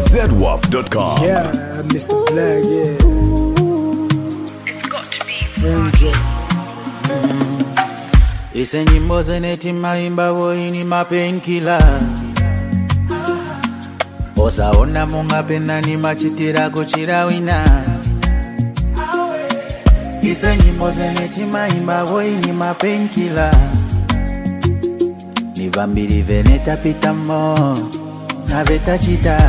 ZWAP.com. Yeah, Mr. Black, yeah. It's got to be MJ. Ise nyimbo zeneti maimba woini mapenkila osaona mungapenda ni machitira kuchira wina. Ise nyimbo zeneti maimba woini mapenkila ni vambiri veneta pitamo na vetachita.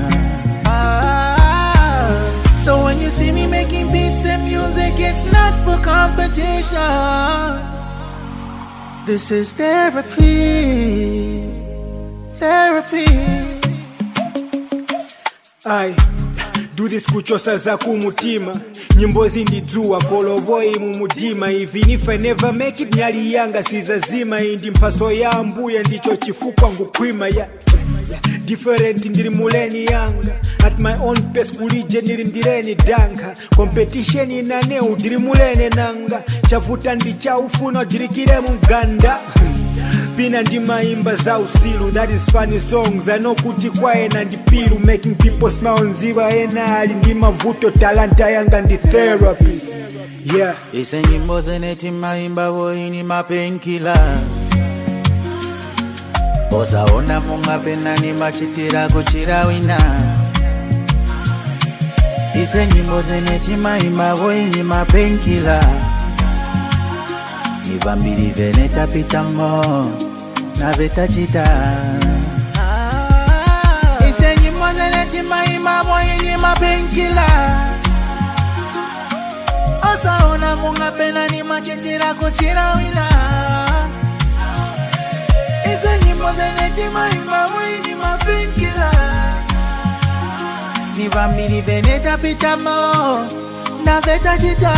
So when you see me making beats and music, it's not for competition. This is therapy, therapy. Ai, do this kuchosa za kumutima. Nyimbo zindijua kolovoi mumutima. Even if I never make it nyali yanga sizazima. Indi mpaso ya mbuya ndicho chifupa ngukwima ya different ndiri muleni yanga. At my own pace kulije ndireni danga. Competition inane udiri mulene nanga. Chavuta ndicha ufuna dirikire muganda. Pina ndi maimba za usilu. That is funny songs. I know kuti kwa ena ndi pilu. Making people smile nziva ena ali ndi mavuto. Talanta yanga ndi therapy. Yeah. Ise nyimbo zeneti maimba woini mapenkila osaona mungapenda ni machitira kuchira wina. Ise nyimbo zeneti maimba woini mapenkila ni vambiri veneta pitamo na vetachita. Ise nyimbo zeneti maimba woini mapenkila osaona mungapenda ni machitira kuchira wina. Ise nyimbo zeneti maimba woini mapenkila ni vambiri veneta pitamo na vetachita.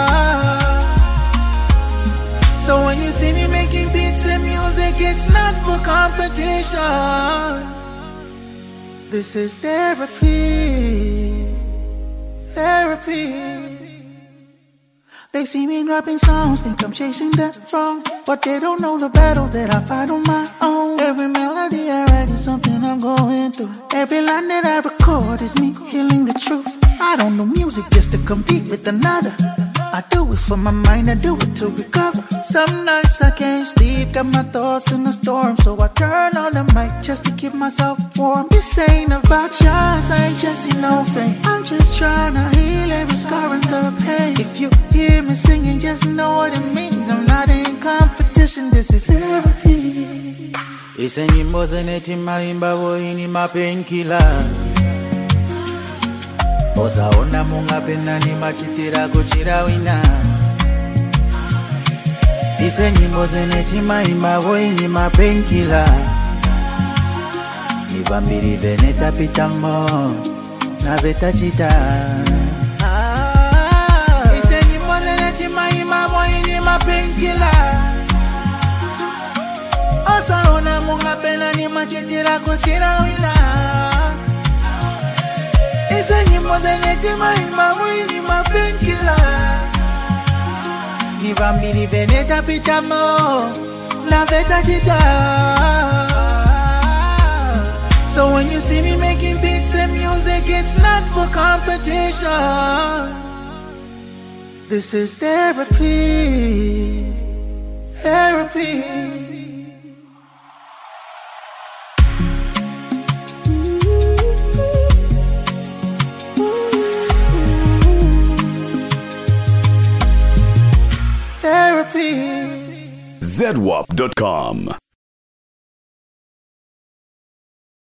So when you see me making beats and music, it's not for competition. This is therapy, therapy. They see me dropping songs, think I'm chasing that throne, but they don't know the battle that I fight on my own. Every melody I write is something I'm going through. Every line that I record is me healing the truth. I don't do music just to compete with another. I do it for my mind, I do it to recover. Some nights I can't sleep, got my thoughts in a storm, so I turn on the mic just to keep myself warm. This ain't about chance, I ain't chasing no fame. I'm just trying to heal every scar and the pain. If you hear me singing, just know what it means. I'm not in competition, this is therapy. Ise nyimbo zeneti maimba woini mapenkila osaona mungapenda ni machitira kuchira wina. Ise nyimbo zeneti maimba woini mapenkila ni vambiri veneta pitamo na vetachita. Ise nyimbo zeneti maimba woini mapenkila osaona mungapenda ni machitira kuchira wina. Ise nyimbo zeneti maimba woini mapenkila ni vambiri veneta pitamo na vetachita. So when you see me making beats and music, it's not for competition. This is therapy, therapy. ZWAP.com.